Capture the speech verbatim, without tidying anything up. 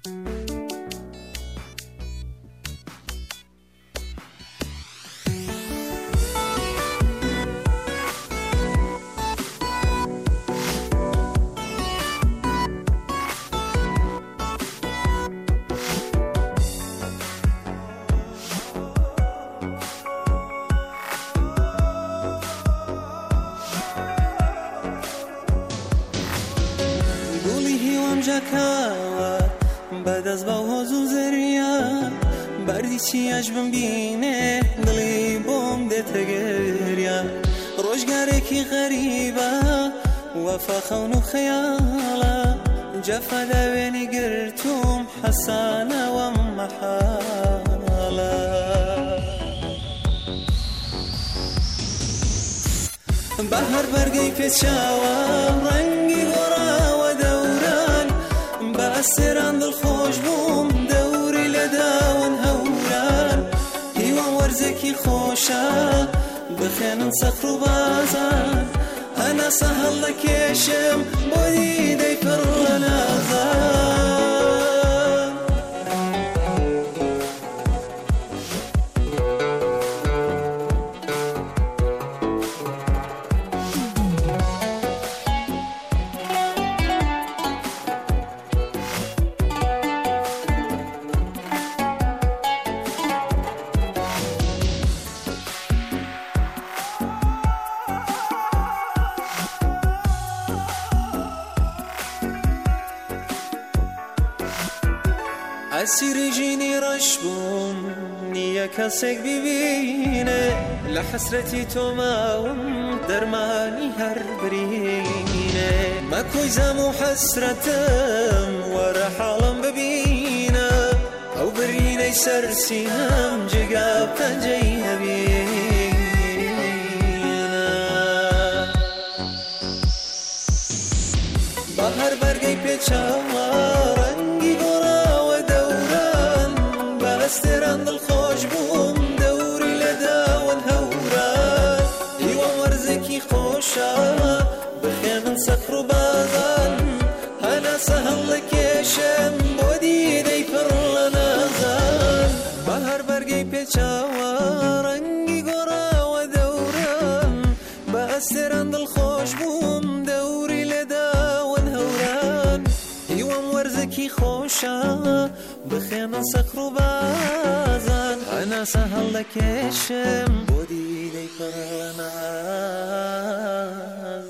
جکاوە بەدەست بە هۆز و زەریا بەردی چیاش بمبینێ دڵی بۆم دێتە گەریا ڕۆژگارێکی غەریبە وەفا خەون و خەیاڵە جەفا داوێنی گرتوم حەسانەوەم مەحاڵە بەهەر بەرگەی پێچاوە ڕەنگی گۆڕاوە دەوران بە ئەسێران دڵخۆش بووم دەوری لەداون هەوران هیوان وەرزێکی خۆشە بخێنن سەخر و بازان هەناسە هەڵە کێشم بۆ دیدەی پڕ لە نازان ئەسیری ژینی ڕەش بووم نییە کەسێک ببینێ لە حەسرەتی تۆ ماوم دەرمانی هەر برینێ مەکۆی زەم و حەسرەتم وەرە حاڵم ببینە ئەو برینەی سەر سینەم جگا پەنجەی هەبینە بەهەر بەرگەی پێچاوە ڕەنگی گۆڕاوە دەوران بە ئەستێران دڵخۆش بووم دەوری لەداون هەوران هیوان وەرزێکی خۆشە بخێنن سەخر و بازان هەناسە هەڵە کێشم بۆ دیدەی پڕ لە نازان بەهەر بەرگەی پێچاوە ڕەنگی گۆڕاوە دەوران بە ئەستێران دڵخۆش بووم دەوری لەداون هەوران هیوان وەرزێکی خۆشە بخێنە سەخر و بازان هەناسە هەڵە کێشم بۆ دیدەی پڕ لە نازان